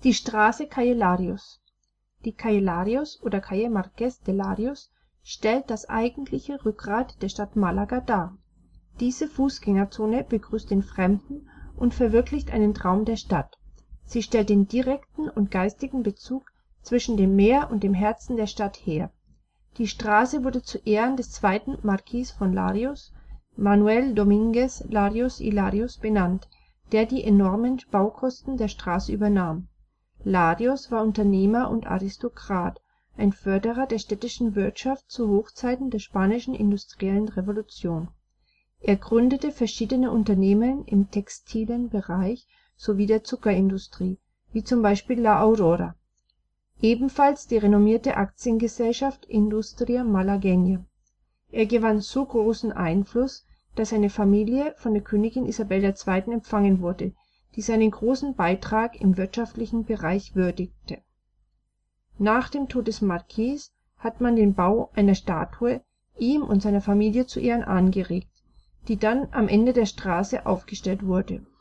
Die Straße Calle Larios. Die Calle Larios oder Calle Marqués de Larios stellt das eigentliche Rückgrat der Stadt Málaga dar. Diese Fußgängerzone begrüßt den Fremden und verwirklicht einen Traum der Stadt. Sie stellt den direkten und geistigen Bezug zwischen dem Meer und dem Herzen der Stadt her. Die Straße wurde zu Ehren des zweiten Marquis von Larios, Manuel Domínguez Larios y Larios, benannt, der die enormen Baukosten der Straße übernahm. Larios war Unternehmer und Aristokrat, ein Förderer der städtischen Wirtschaft zu Hochzeiten der spanischen industriellen Revolution. Er gründete verschiedene Unternehmen im textilen Bereich sowie der Zuckerindustrie, wie zum Beispiel La Aurora. Ebenfalls die renommierte Aktiengesellschaft Industria Malagueña. Er gewann so großen Einfluss, dass seine Familie von der Königin Isabel II. Empfangen wurde, die seinen großen Beitrag im wirtschaftlichen Bereich würdigte. Nach dem Tod des Marquis hat man den Bau einer Statue ihm und seiner Familie zu Ehren angeregt, die dann am Ende der Straße aufgestellt wurde